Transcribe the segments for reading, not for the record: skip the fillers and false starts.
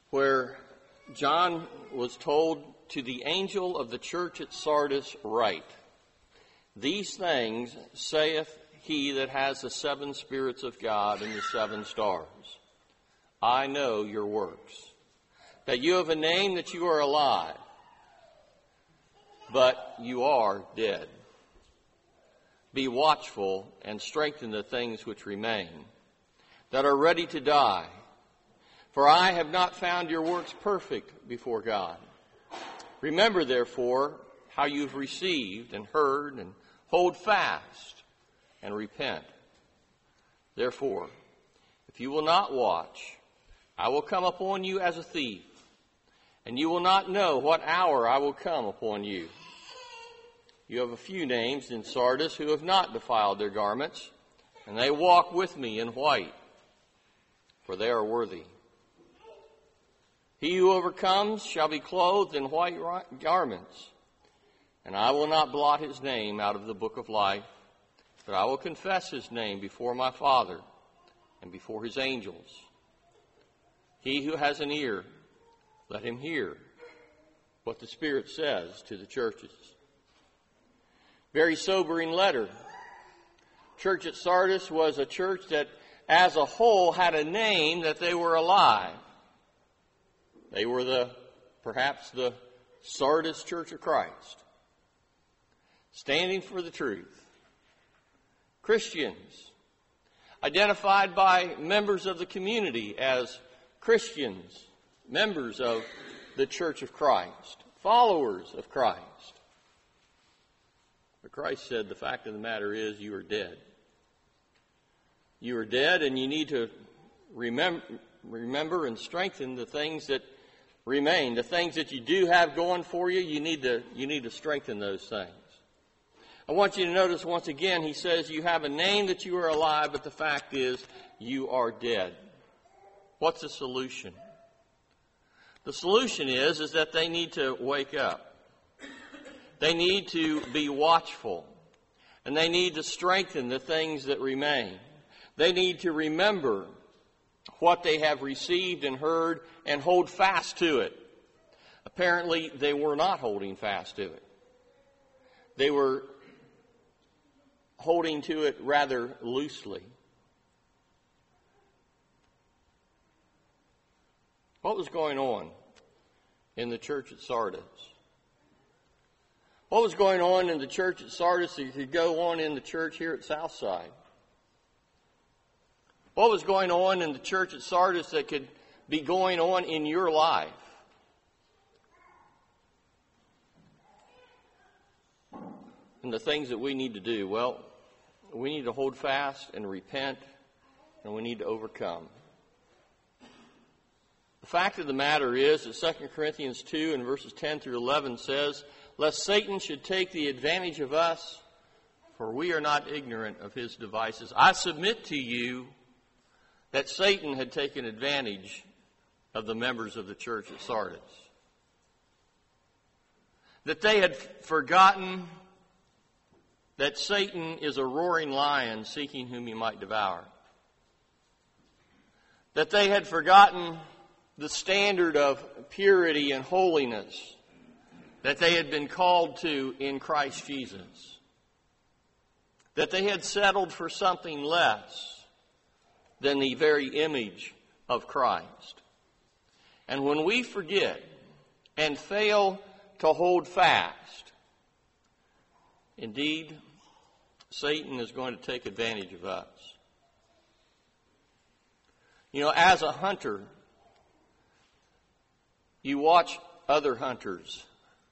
where John was told, to the angel of the church at Sardis write, "These things saith he that has the 7 spirits of God and the 7 stars. I know your works, that you have a name, that you are alive, but you are dead. Be watchful and strengthen the things which remain, that are ready to die. For I have not found your works perfect before God. Remember, therefore, how you've received and heard, and hold fast and repent. Therefore, if you will not watch, I will come upon you as a thief, and you will not know what hour I will come upon you. You have a few names in Sardis who have not defiled their garments, and they walk with me in white, for they are worthy. He who overcomes shall be clothed in white garments, and I will not blot his name out of the book of life, but I will confess his name before my Father and before his angels. He who has an ear, let him hear what the Spirit says to the churches." Very sobering letter. Church at Sardis was a church that as a whole had a name that they were alive. They were perhaps the Sardis Church of Christ, standing for the truth. Christians, identified by members of the community as Christians, members of the Church of Christ, followers of Christ. But Christ said, the fact of the matter is, you are dead. You are dead, and you need to remember and strengthen the things that remain. The things that you do have going for you, you need to strengthen those things. I want you to notice once again, he says you have a name, that you are alive, but the fact is you are dead. What's the solution? The solution is that they need to wake up. They need to be watchful, and they need to strengthen the things that remain. They need to remember what they have received and heard and hold fast to it. Apparently, they were not holding fast to it. They were holding to it rather loosely. What was going on in the church at Sardis? What was going on in the church at Sardis that could go on in the church here at Southside? What was going on in the church at Sardis that could be going on in your life? And the things that we need to do, well, we need to hold fast and repent, and we need to overcome. The fact of the matter is that 2 Corinthians 2 and verses 10 through 11 says, "Lest Satan should take the advantage of us, for we are not ignorant of his devices." I submit to you that Satan had taken advantage of the members of the church at Sardis. That they had forgotten that Satan is a roaring lion seeking whom he might devour. That they had forgotten the standard of purity and holiness that they had been called to in Christ Jesus. That they had settled for something less than the very image of Christ. And when we forget and fail to hold fast, indeed, Satan is going to take advantage of us. You know, as a hunter, you watch other hunters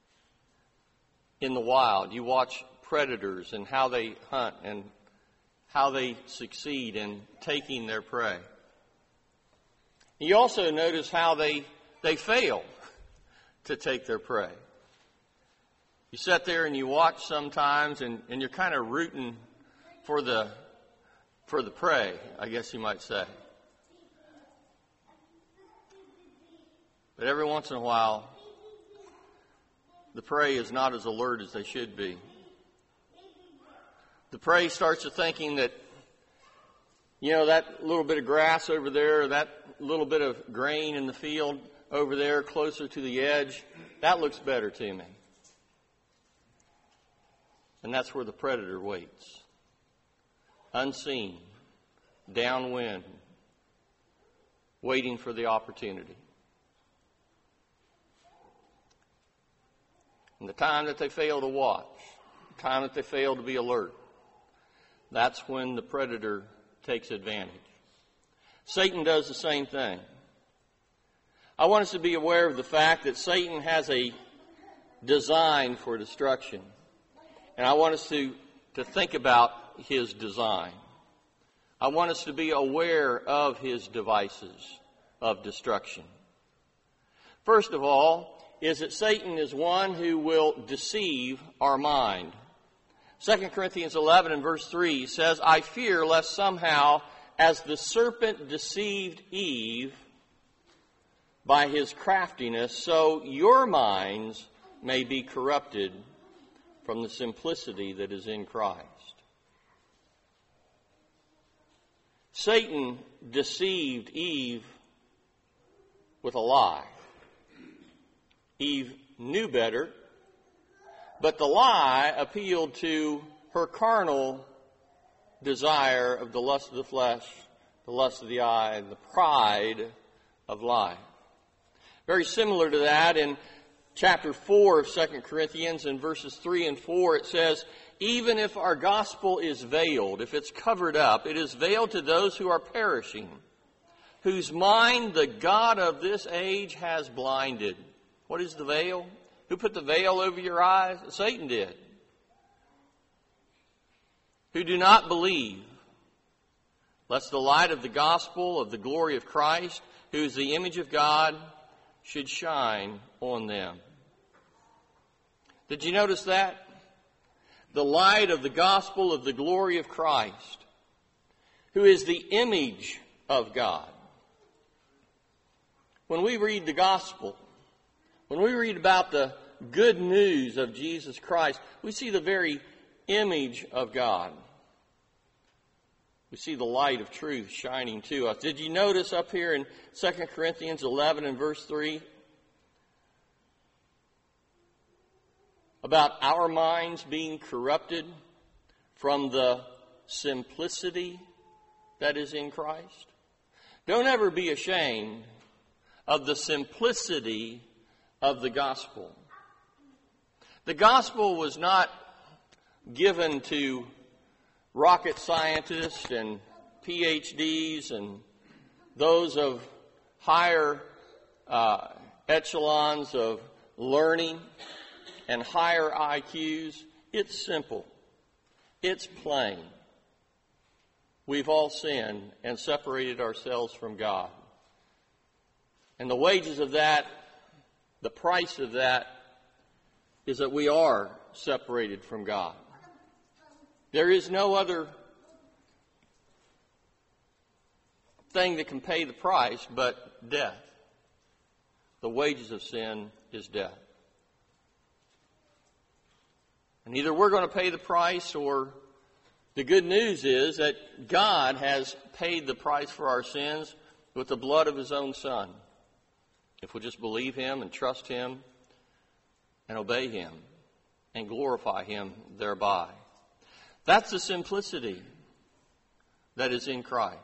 in the wild. You watch predators and how they hunt and how they succeed in taking their prey. You also notice how they fail to take their prey. You sit there and you watch sometimes, and you're kind of rooting for the prey, I guess you might say. But every once in a while, the prey is not as alert as they should be. The prey starts to thinking that, you know, that little bit of grass over there, that little bit of grain in the field, over there closer to the edge, that looks better to me. And that's where the predator waits. Unseen, downwind, waiting for the opportunity. And the time that they fail to watch, the time that they fail to be alert, that's when the predator takes advantage. Satan does the same thing. I want us to be aware of the fact that Satan has a design for destruction. And I want us to think about his design. I want us to be aware of his devices of destruction. First of all, is that Satan is one who will deceive our mind. 2 Corinthians 11 and verse 3 says, I fear lest somehow, as the serpent deceived Eve by his craftiness, so your minds may be corrupted from the simplicity that is in Christ. Satan deceived Eve with a lie. Eve knew better, but the lie appealed to her carnal desire of the lust of the flesh, the lust of the eye, and the pride of life. Very similar to that, in chapter 4 of 2 Corinthians, in verses 3 and 4, it says, even if our gospel is veiled, if it's covered up, it is veiled to those who are perishing, whose mind the God of this age has blinded. What is the veil? Who put the veil over your eyes? Satan did. Who do not believe, lest the light of the gospel of the glory of Christ, who is the image of God, should shine on them. Did you notice that? The light of the gospel of the glory of Christ, who is the image of God. When we read the gospel, when we read about the good news of Jesus Christ, we see the very image of God. We see the light of truth shining to us. Did you notice up here in 2 Corinthians 11 and verse 3 about our minds being corrupted from the simplicity that is in Christ? Don't ever be ashamed of the simplicity of the gospel. The gospel was not given to rocket scientists and PhDs and those of higher echelons of learning and higher IQs. It's simple. It's plain. We've all sinned and separated ourselves from God. And the wages of that, the price of that, is that we are separated from God. There is no other thing that can pay the price but death. The wages of sin is death. And either we're going to pay the price, or the good news is that God has paid the price for our sins with the blood of His own Son. If we'll just believe Him and trust Him and obey Him and glorify Him thereby. That's the simplicity that is in Christ.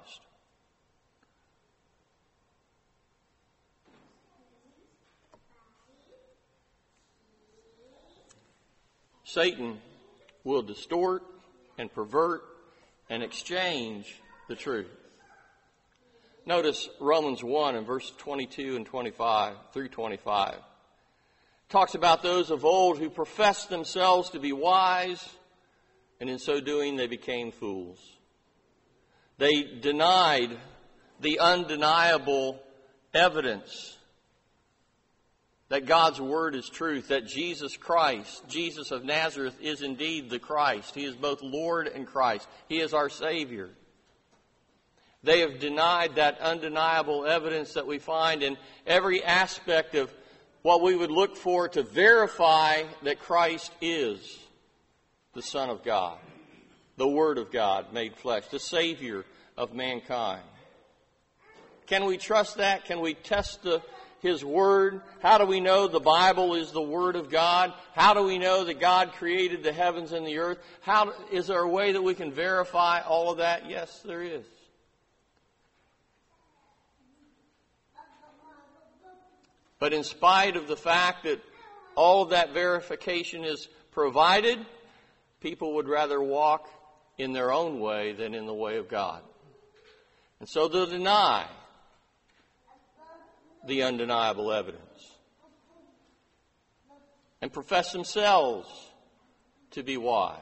Satan will distort and pervert and exchange the truth. Notice Romans 1 and verse 22 and 25 through 25. It talks about those of old who professed themselves to be wise, and in so doing they became fools. They denied the undeniable evidence that God's Word is truth, that Jesus Christ, Jesus of Nazareth, is indeed the Christ. He is both Lord and Christ. He is our Savior. They have denied that undeniable evidence that we find in every aspect of what we would look for to verify that Christ is the Son of God, the Word of God made flesh, the Savior of mankind. Can we trust that? Can we test His Word? How do we know the Bible is the Word of God? How do we know that God created the heavens and the earth? Is there a way that we can verify all of that? Yes, there is. But in spite of the fact that all of that verification is provided, people would rather walk in their own way than in the way of God. And so they'll deny the undeniable evidence and profess themselves to be wise.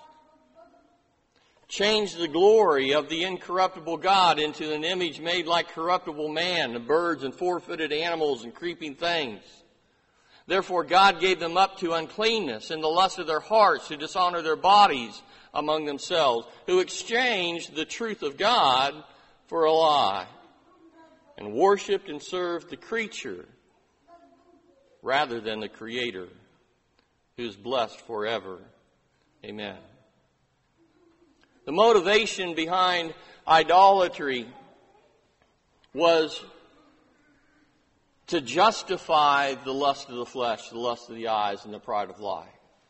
Change the glory of the incorruptible God into an image made like corruptible man, and birds and four-footed animals and creeping things. Therefore God gave them up to uncleanness in the lust of their hearts to dishonor their bodies among themselves, who exchanged the truth of God for a lie, and worshipped and served the creature rather than the Creator, who is blessed forever. Amen. The motivation behind idolatry was to justify the lust of the flesh, the lust of the eyes, and the pride of life.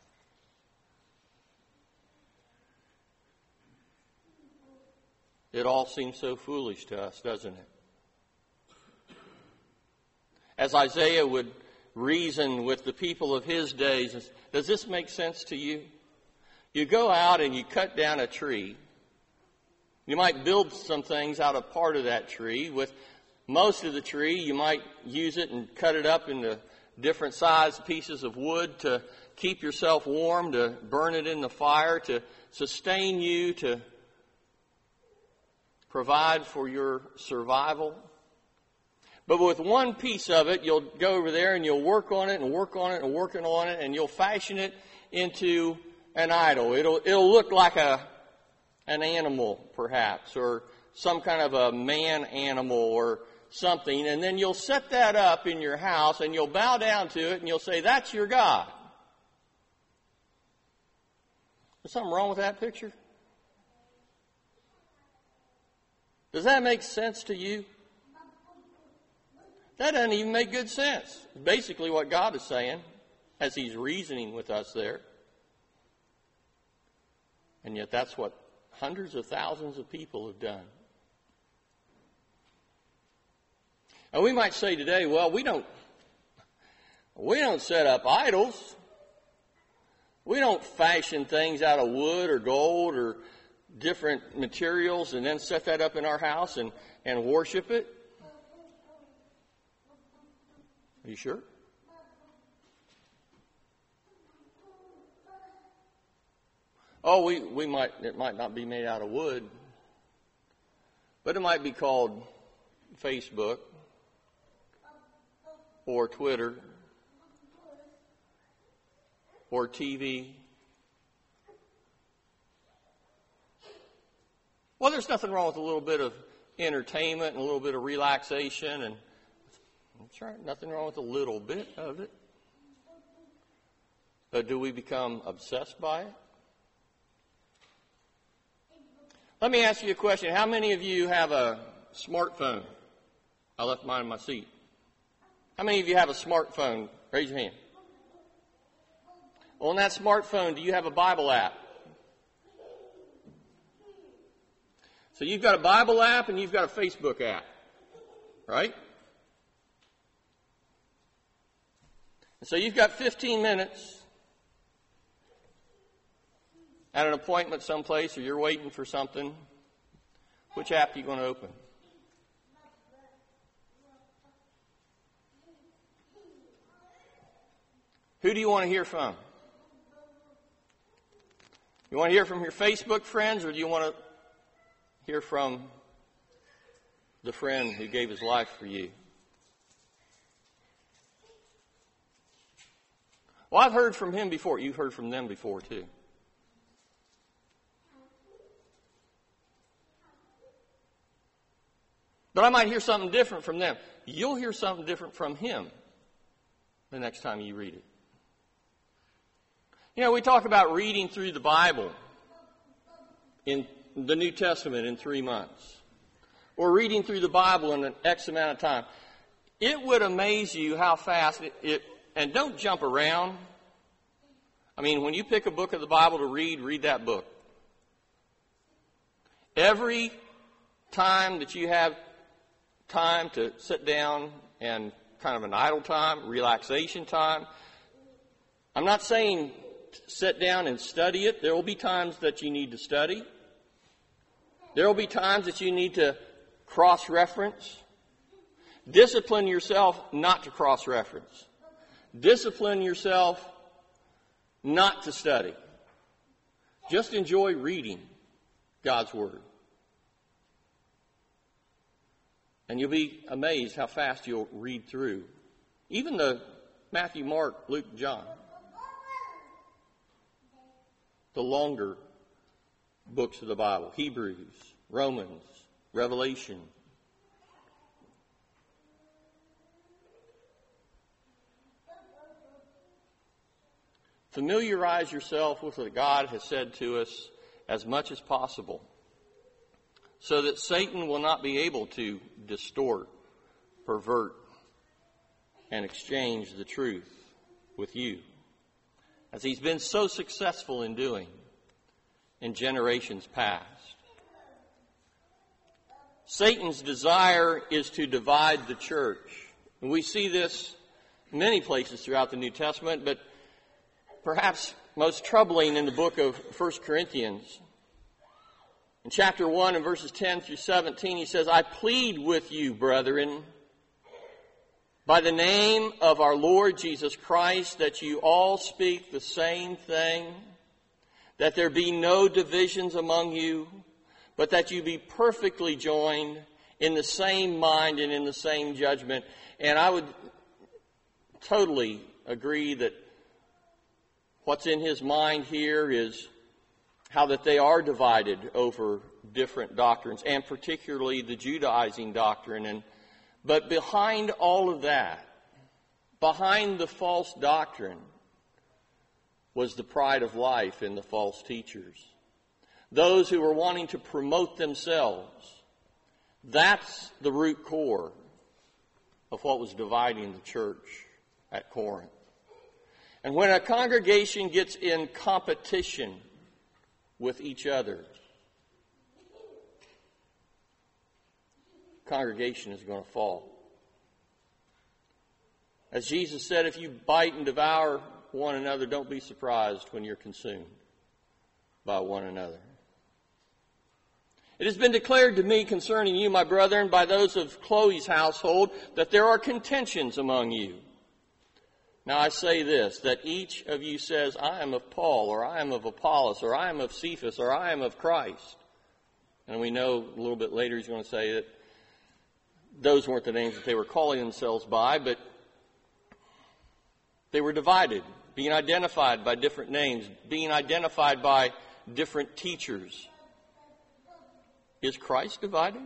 It all seems so foolish to us, doesn't it? As Isaiah would reason with the people of his days, does this make sense to you? You go out and you cut down a tree. You might build some things out of part of that tree. With most of the tree, you might use it and cut it up into different sized pieces of wood to keep yourself warm, to burn it in the fire, to sustain you, to provide for your survival. But with one piece of it, you'll go over there and you'll work on it and work on it and work on it, and you'll fashion it into an idol. It'll look like an animal, perhaps, or some kind of a man animal or something, and then you'll set that up in your house and you'll bow down to it and you'll say, that's your God. Is something wrong with that picture? Does that make sense to you? That doesn't even make good sense. Basically what God is saying as He's reasoning with us there. And yet that's what hundreds of thousands of people have done. And we might say today, well, we don't set up idols. We don't fashion things out of wood or gold or different materials and then set that up in our house and worship it. Are you sure? Oh, it might not be made out of wood, but it might be called Facebook or Twitter or TV. Well, there's nothing wrong with a little bit of entertainment and a little bit of relaxation, and that's right, nothing wrong with a little bit of it. But do we become obsessed by it? Let me ask you a question. How many of you have a smartphone? I left mine in my seat. How many of you have a smartphone? Raise your hand. On that smartphone, do you have a Bible app? So you've got a Bible app and you've got a Facebook app, right? And so you've got 15 minutes at an appointment someplace, or you're waiting for something. Which app are you going to open? Who do you want to hear from? You want to hear from your Facebook friends, or do you want to hear from the friend who gave his life for you? Well, I've heard from him before. You've heard from them before, too. But I might hear something different from them. You'll hear something different from him the next time you read it. You know, we talk about reading through the Bible in the New Testament in 3 months, or reading through the Bible in an X amount of time. It would amaze you how fast and don't jump around. I mean, when you pick a book of the Bible to read that book. Every time that you have time to sit down and kind of an idle time, relaxation time, I'm not saying sit down and study it. There will be times that you need to study. There will be times that you need to cross-reference. Discipline yourself not to cross-reference. Discipline yourself not to study. Just enjoy reading God's Word. And you'll be amazed how fast you'll read through. Even the Matthew, Mark, Luke, John. The longer books of the Bible. Hebrews, Romans, Revelation. Familiarize yourself with what God has said to us as much as possible, so that Satan will not be able to distort, pervert, and exchange the truth with you, as he's been so successful in doing in generations past. Satan's desire is to divide the church. And we see this in many places throughout the New Testament, but perhaps most troubling in the book of 1 Corinthians. In chapter 1 and verses 10 through 17, he says, I plead with you, brethren, by the name of our Lord Jesus Christ, that you all speak the same thing, that there be no divisions among you, but that you be perfectly joined in the same mind and in the same judgment. And I would totally agree that what's in his mind here is how that they are divided over different doctrines, and particularly the Judaizing doctrine. But behind all of that, behind the false doctrine, was the pride of life in the false teachers. Those who were wanting to promote themselves. That's the root core of what was dividing the church at Corinth. And when a congregation gets in competition with each other, congregation is going to fall. As Jesus said, if you bite and devour one another, don't be surprised when you're consumed by one another. It has been declared to me concerning you, my brethren, by those of Chloe's household, that there are contentions among you. Now I say this, that each of you says, I am of Paul, or I am of Apollos, or I am of Cephas, or I am of Christ. And we know a little bit later he's going to say that those weren't the names that they were calling themselves by, but they were divided, being identified by different names, being identified by different teachers. Is Christ divided?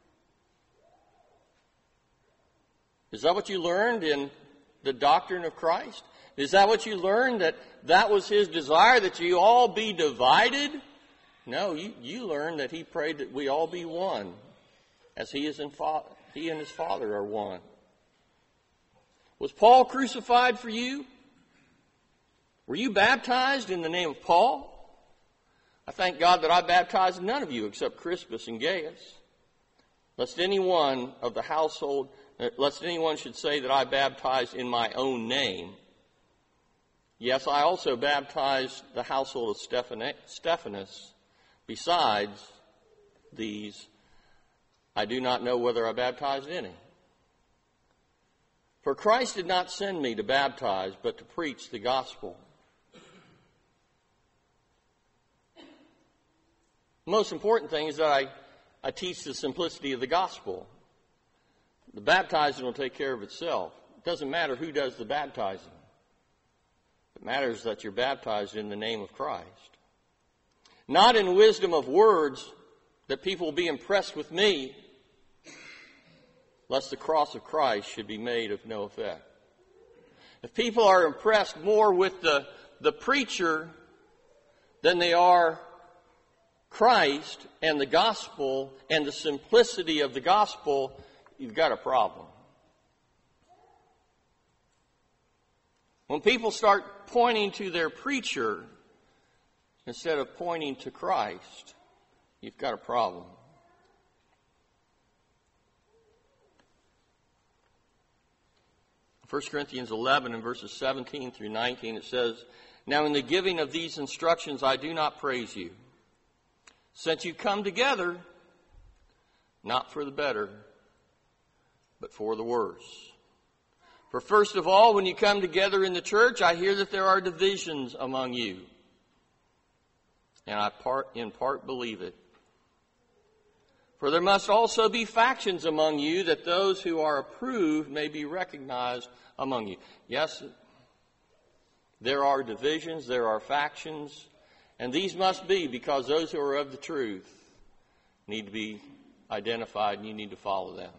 Is that what you learned in the doctrine of Christ? Is that what you learned, that was his desire, that you all be divided? No, you learned that he prayed that we all be one, as he and his Father are one. Was Paul crucified for you? Were you baptized in the name of Paul? I thank God that I baptized none of you except Crispus and Gaius, lest anyone of the household, lest anyone should say that I baptized in my own name. Yes, I also baptized the household of Stephanas. Besides these, I do not know whether I baptized any. For Christ did not send me to baptize, but to preach the gospel. The most important thing is that I teach the simplicity of the gospel. The baptizing will take care of itself. It doesn't matter who does the baptizing. It matters that you're baptized in the name of Christ. Not in wisdom of words, that people will be impressed with me, lest the cross of Christ should be made of no effect. If people are impressed more with the preacher than they are Christ and the gospel and the simplicity of the gospel, you've got a problem. When people start pointing to their preacher instead of pointing to Christ, you've got a problem. In 1 Corinthians 11 and verses 17 through 19, it says, "Now in the giving of these instructions I do not praise you, since you come together, not for the better, but for the worse. For first of all, when you come together in the church, I hear that there are divisions among you. And I in part believe it. For there must also be factions among you, that those who are approved may be recognized among you." Yes, there are divisions, there are factions, and these must be because those who are of the truth need to be identified and you need to follow them.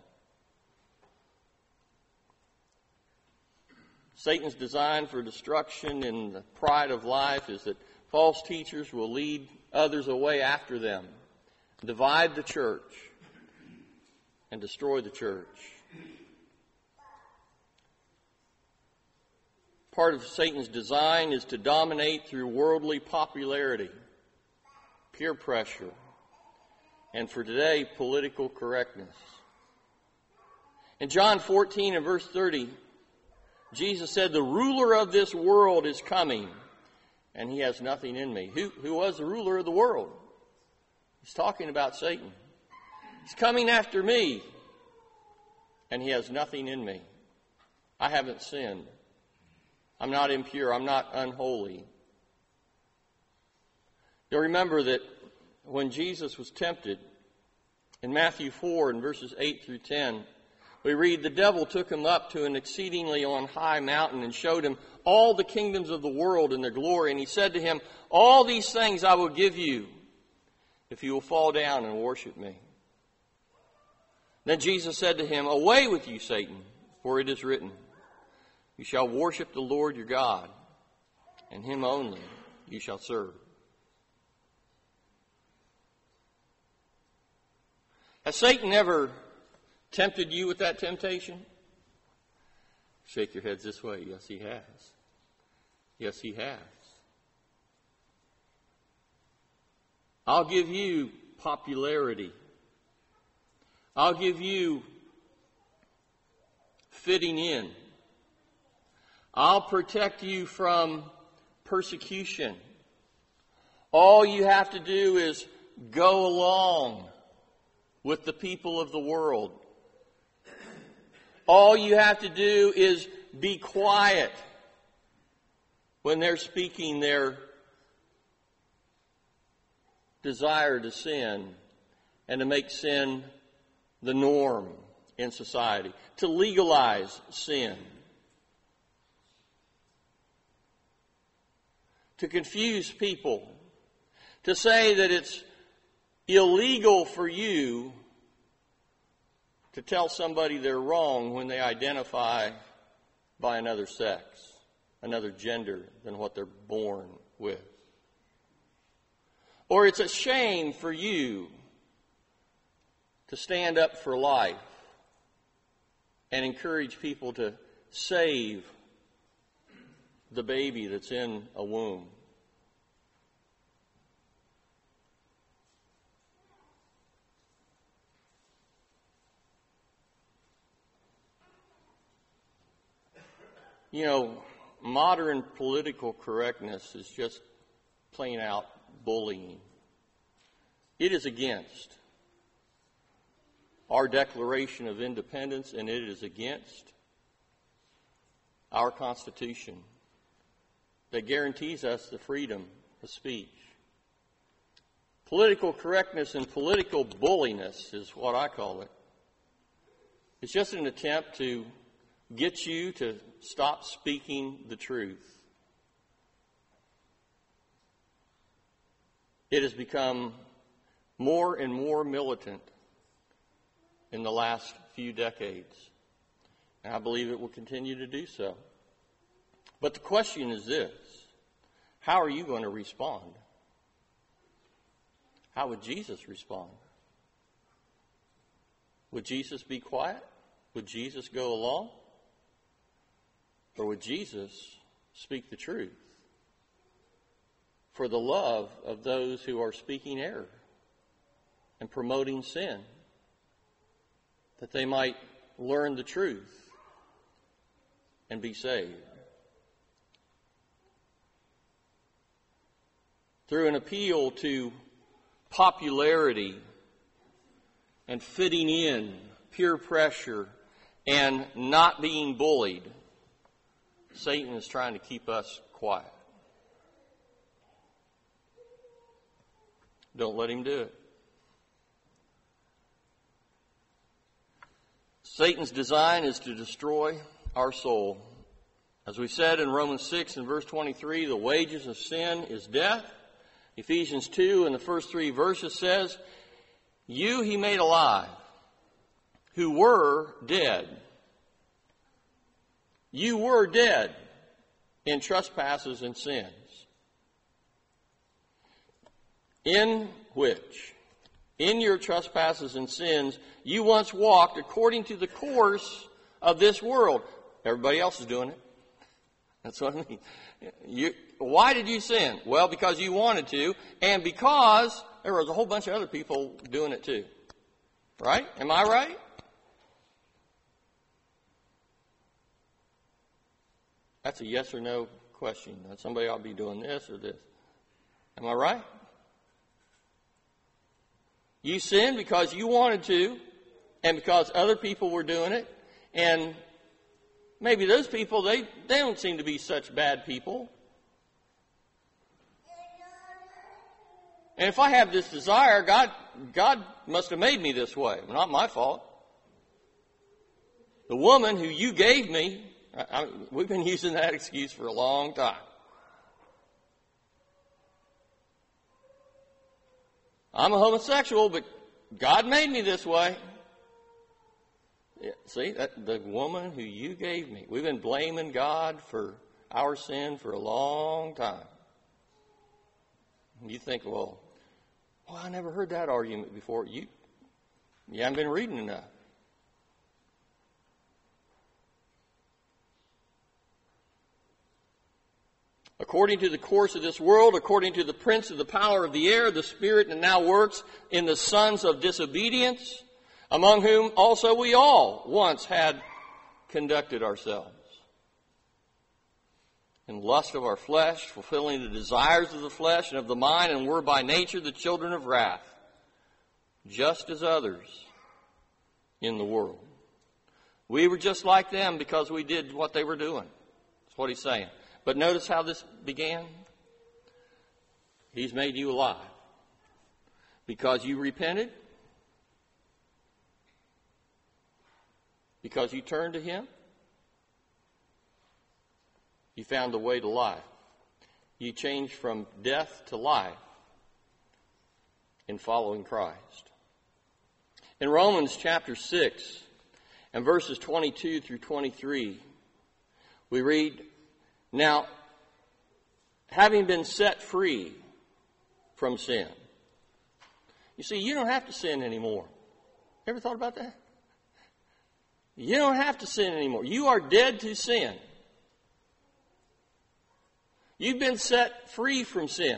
Satan's design for destruction and the pride of life is that false teachers will lead others away after them, divide the church, and destroy the church. Part of Satan's design is to dominate through worldly popularity, peer pressure, and for today, political correctness. In John 14 and verse 30, Jesus said, "The ruler of this world is coming, and he has nothing in me." Who was the ruler of the world? He's talking about Satan. He's coming after me, and he has nothing in me. I haven't sinned. I'm not impure. I'm not unholy. You'll remember that when Jesus was tempted, in Matthew 4 and verses 8 through 10, we read, "The devil took him up to an exceedingly on high mountain and showed him all the kingdoms of the world and their glory. And he said to him, 'All these things I will give you if you will fall down and worship me.' Then Jesus said to him, 'Away with you, Satan, for it is written, you shall worship the Lord your God, and him only you shall serve.'" Has Satan ever tempted you with that temptation? Shake your heads this way. Yes, he has. Yes, he has. I'll give you popularity. I'll give you fitting in. I'll protect you from persecution. All you have to do is go along with the people of the world. All you have to do is be quiet when they're speaking their desire to sin and to make sin the norm in society, to legalize sin, to confuse people, to say that it's illegal for you to tell somebody they're wrong when they identify by another sex, another gender than what they're born with. Or it's a shame for you to stand up for life and encourage people to save the baby that's in a womb. You know, modern political correctness is just plain out bullying. It is against our Declaration of Independence, and it is against our Constitution that guarantees us the freedom of speech. Political correctness and political bulliness is what I call it. It's just an attempt to get you to stop speaking the truth. It has become more and more militant in the last few decades. And I believe it will continue to do so. But the question is this: how are you going to respond? How would Jesus respond? Would Jesus be quiet? Would Jesus go along? Or would Jesus speak the truth for the love of those who are speaking error and promoting sin, that they might learn the truth and be saved. Through an appeal to popularity and fitting in, peer pressure, and not being bullied, Satan is trying to keep us quiet. Don't let him do it. Satan's design is to destroy our soul. As we said in Romans 6 and verse 23, the wages of sin is death. Ephesians 2 in the first 3 verses says, you he made alive, who were dead. You were dead in trespasses and sins, in which, in your trespasses and sins, you once walked according to the course of this world. Everybody else is doing it. That's what I mean. Why did you sin? Well, because you wanted to, and because there was a whole bunch of other people doing it too. Right? Am I right? That's a yes or no question. Somebody ought to be doing this or this. Am I right? You sinned because you wanted to, and because other people were doing it, and maybe those people, they don't seem to be such bad people. And if I have this desire, God must have made me this way. Not my fault. The woman who you gave me, we've been using that excuse for a long time. I'm a homosexual, but God made me this way. Yeah, see, the woman who you gave me. We've been blaming God for our sin for a long time. You think, well, I never heard that argument before. You haven't been reading enough. According to the course of this world, according to the prince of the power of the air, the spirit that now works in the sons of disobedience, among whom also we all once had conducted ourselves. In lust of our flesh, fulfilling the desires of the flesh and of the mind, and were by nature the children of wrath, just as others in the world. We were just like them because we did what they were doing. That's what he's saying. But notice how this began. He's made you alive because you repented, because you turned to him. You found the way to life. You changed from death to life in following Christ. In Romans chapter 6 and verses 22 through 23, we read, now, having been set free from sin. You see, you don't have to sin anymore. Ever thought about that? You don't have to sin anymore. You are dead to sin. You've been set free from sin.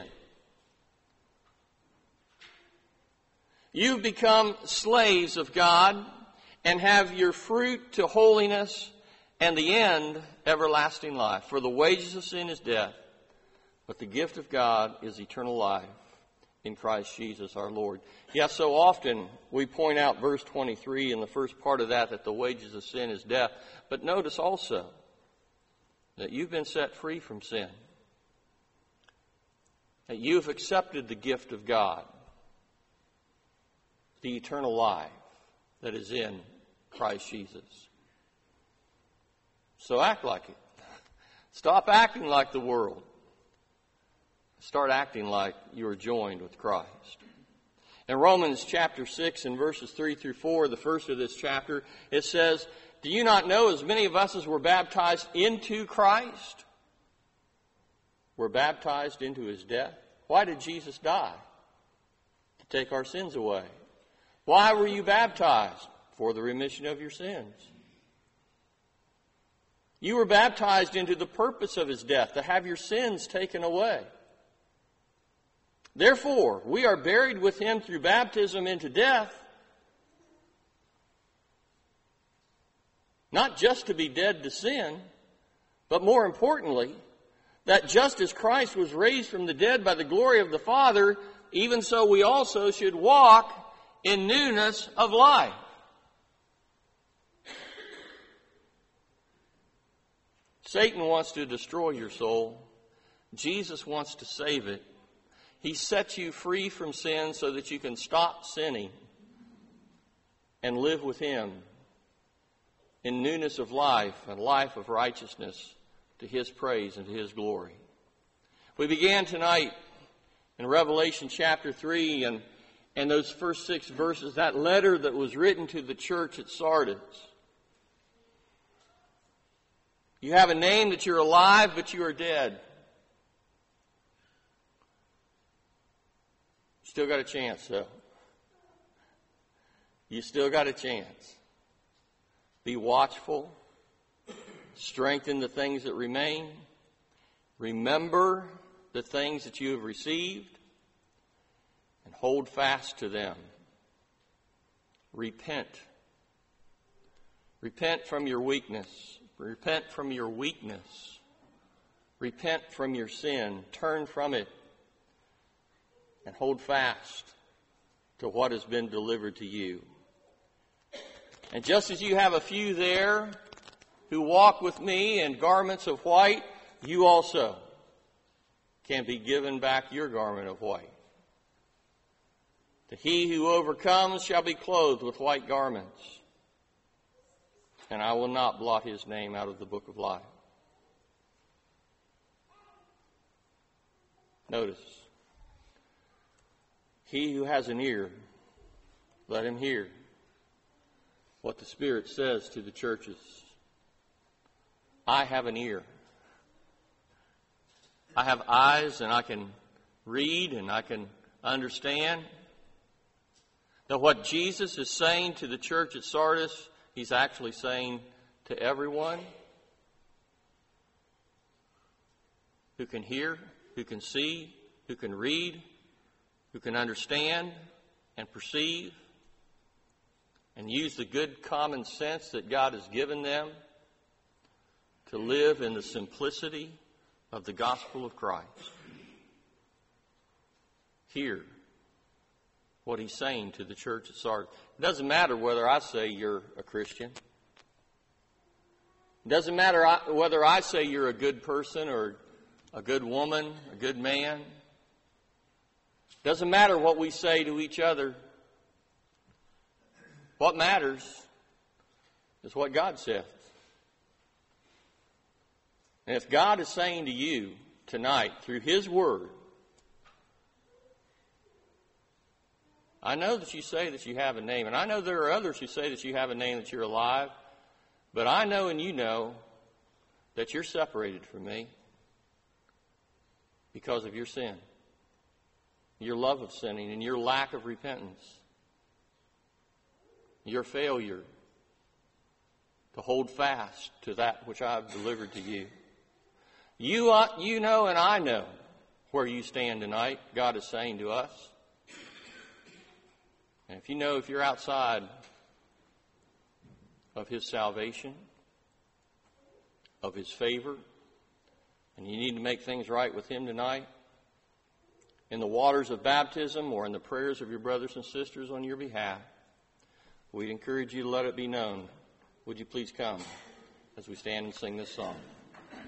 You've become slaves of God and have your fruit to holiness and the end, everlasting life. For the wages of sin is death, but the gift of God is eternal life in Christ Jesus our Lord. Yes, so often we point out verse 23 in the first part of that the wages of sin is death. But notice also that you've been set free from sin. That you've accepted the gift of God, the eternal life that is in Christ Jesus. So act like it. Stop acting like the world. Start acting like you are joined with Christ. In Romans chapter 6 and verses 3 through 4, the first of this chapter, it says, do you not know as many of us as were baptized into Christ were baptized into his death? Why did Jesus die? To take our sins away. Why were you baptized? For the remission of your sins. You were baptized into the purpose of his death, to have your sins taken away. Therefore, we are buried with him through baptism into death, not just to be dead to sin, but more importantly, that just as Christ was raised from the dead by the glory of the Father, even so we also should walk in newness of life. Satan wants to destroy your soul. Jesus wants to save it. He sets you free from sin so that you can stop sinning and live with him in newness of life, a life of righteousness to his praise and to his glory. We began tonight in Revelation chapter 3 and those first 6 verses, that letter that was written to the church at Sardis. You have a name that you're alive, but you are dead. Still got a chance, though. You still got a chance. Be watchful. Strengthen the things that remain. Remember the things that you have received. And hold fast to them. Repent. Repent from your weakness. Repent from your weakness. Repent from your sin. Turn from it. And hold fast to what has been delivered to you. And just as you have a few there who walk with me in garments of white, you also can be given back your garment of white. To he who overcomes shall be clothed with white garments, and I will not blot his name out of the book of life. Notice, he who has an ear, let him hear what the Spirit says to the churches. I have an ear. I have eyes, and I can read and I can understand that what Jesus is saying to the church at Sardis, he's actually saying to everyone who can hear, who can see, who can read, who can understand and perceive and use the good common sense that God has given them to live in the simplicity of the gospel of Christ. Hear what he's saying to the church at Sardis. It doesn't matter whether I say you're a Christian. It doesn't matter whether I say you're a good person or a good woman, a good man. It doesn't matter what we say to each other. What matters is what God says. And if God is saying to you tonight through his word, I know that you say that you have a name, and I know there are others who say that you have a name, that you're alive, but I know and you know that you're separated from me because of your sin, your love of sinning, and your lack of repentance, your failure to hold fast to that which I have delivered to you. You know and I know where you stand tonight, God is saying to us. And if you're outside of his salvation, of his favor, and you need to make things right with him tonight, in the waters of baptism or in the prayers of your brothers and sisters on your behalf, we'd encourage you to let it be known. Would you please come as we stand and sing this song?